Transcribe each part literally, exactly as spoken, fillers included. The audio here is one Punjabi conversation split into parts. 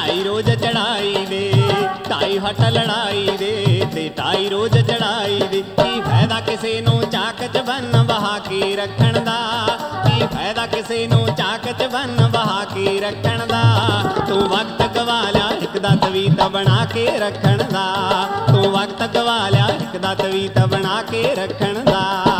ਢਾਈ ਰੋਜ਼ ਚੜਾਈ ਦੇ, ਢਾਈ ਹੱਟ ਲੜਾਈ ਦੇ ਤੇ ਢਾਈ ਰੋਜ਼ ਚੜਾਈ ਦੇ। ਕੀ ਫਾਇਦਾ ਕਿਸੇ ਨੂੰ ਚਾਕ ਚ ਬੰਨ ਵਹਾ ਕੇ ਰੱਖਣ ਦਾ, ਕੀ ਫਾਇਦਾ ਕਿਸੇ ਨੂੰ ਚਾਕ ਚ ਬੰਨ ਵਹਾ ਕੇ ਰੱਖਣ ਦਾ। ਤੂੰ ਵਕਤ ਗਵਾ ਲਿਆ ਇੱਕ ਦਾ ਤਵੀਤ ਬਣਾ ਕੇ ਰੱਖਣ ਦਾ, ਤੂੰ ਵਕਤ ਗਵਾ ਲਿਆ ਇੱਕ ਦਾ ਤਵੀਤ ਬਣਾ ਕੇ ਰੱਖਣ ਦਾ।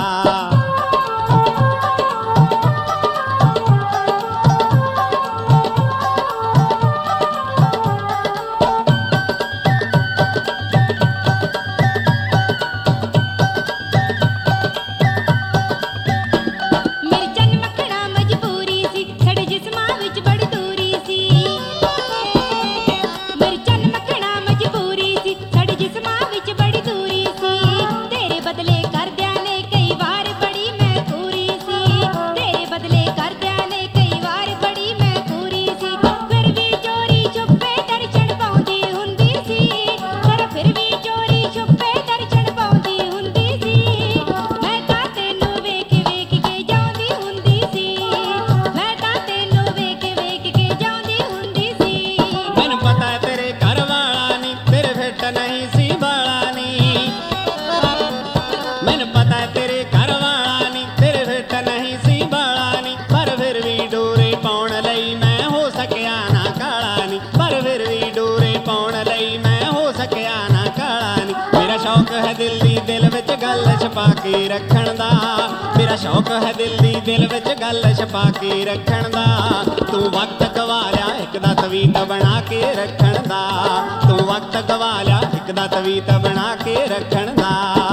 ਮੈਨੂੰ ਪਤਾ ਤੇਰੇ ਘਰ ਵਾਲਾ ਨੀ, ਤੇਰੇ ਫਿੱਟ ਨਹੀਂ ਸੀ ਬਾਲਾ ਨੀ, ਪਰ ਫਿਰ ਵੀ ਡੋਰੇ ਪਾਉਣ ਲਈ ਮੈਂ ਹੋ ਸਕਿਆ ਨਾ ਕਾਲਾ ਨੀ, ਪਰ ਫਿਰ ਵੀ ਡੋਰੇ ਪਾਉਣ ਲਈ ਮੈਂ ਹੋ ਸਕਿਆ ਨਾ ਕਾਲਾ ਨੀ। ਮੇਰਾ ਸ਼ੌਕ ਹੈ ਦਿਲ ਦੀ ਦਿਲ ਵਿੱਚ ਗੱਲ ਛਪਾ ਕੇ ਰੱਖਣ ਦਾ, ਮੇਰਾ ਸ਼ੌਕ ਹੈ ਦਿਲ ਦੀ ਦਿਲ ਵਿੱਚ ਗੱਲ ਛਪਾ ਕੇ ਰੱਖਣ ਦਾ। ਤੂੰ ਵਕਤ ਗਵਾ ਲਿਆ ਇੱਕ ਦਾ ਤਵੀਤ ਬਣਾ ਕੇ ਰੱਖਣ ਦਾ, ਤੂੰ ਵਕਤ ਗਵਾ ਲਿਆ ਇੱਕ ਦਾ ਤਵੀਤ ਬਣਾ ਕੇ ਰੱਖਣ ਦਾ।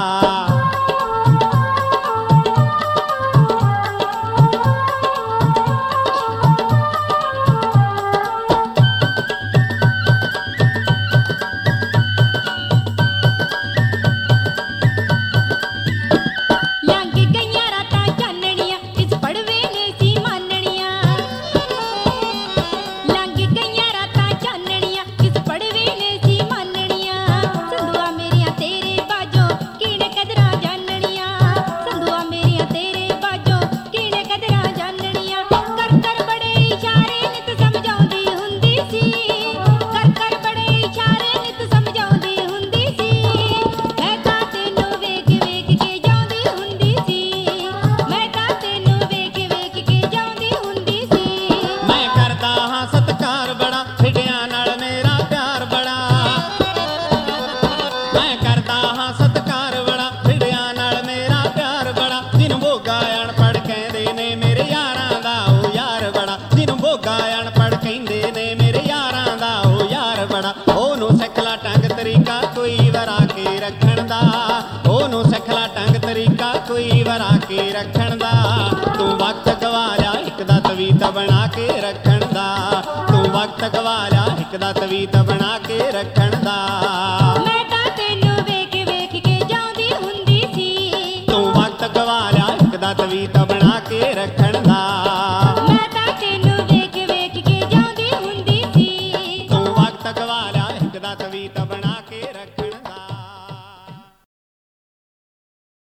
ਤਰੀਕਾ ਕੋਈ ਵਰਾ ਕੇ ਰੱਖਣ ਦਾ, ਉਹਨੂੰ ਸਿਖਲਾ ਢੰਗ ਤਰੀਕਾ ਕੋਈ ਵਰਾ ਕੇ ਰੱਖਣ ਦਾ। ਤੂੰ ਵਕਤ ਗਵਾ ਲਿਆ ਇੱਕ ਦਾ ਤਵੀਤ ਬਣਾ ਕੇ ਰੱਖਣ ਦਾ, ਤੂੰ ਵਕਤ ਗਵਾ ਲਿਆ ਇੱਕ ਦਾ ਤਵੀਤ ਬਣਾ ਕੇ ਰੱਖਣ ਦਾ। ਮੈਂ ਤਾਂ ਤੈਨੂੰ ਵੇਖ ਵੇਖ ਕੇ ਜਾਂਦੀ ਹੁੰਦੀ ਸੀ, ਤੂੰ ਵਕਤ ਗਵਾ ਲਿਆ ਇੱਕ ਦਾ ਤਵੀਤ ਬਣਾ ਕੇ ਰੱਖਣ ਦਾ। ਮੈਂ ਤਾਂ ਤੈਨੂੰ ਵੇਖ ਵੇਖ ਕੇ ਜਾਂਦੀ ਹੁੰਦੀ ਸੀ, ਤੂੰ ਵਕਤ ਗਵਾ ਲਿਆ ਇੱਕ ਦਾ ਤਵੀਤ ਬਣਾ